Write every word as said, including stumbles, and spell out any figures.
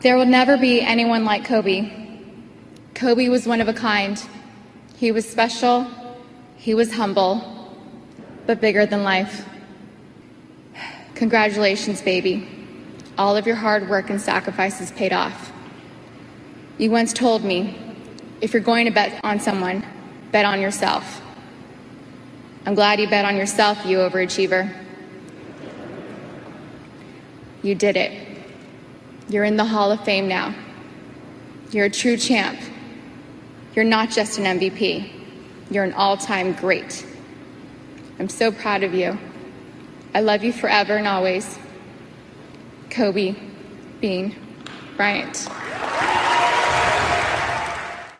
There will never be anyone like Kobe. Kobe was one of a kind. He was special, he was humble, but bigger than life. Congratulations, baby. All of your hard work and sacrifices paid off. You once told me, if you're going to bet on someone, bet on yourself. I'm glad you bet on yourself, you overachiever. You did it. You're in the Hall of Fame now. You're a true champ. You're not just an M V P. You're an all-time great. I'm so proud of you. I love you forever and always. Kobe Bean Bryant.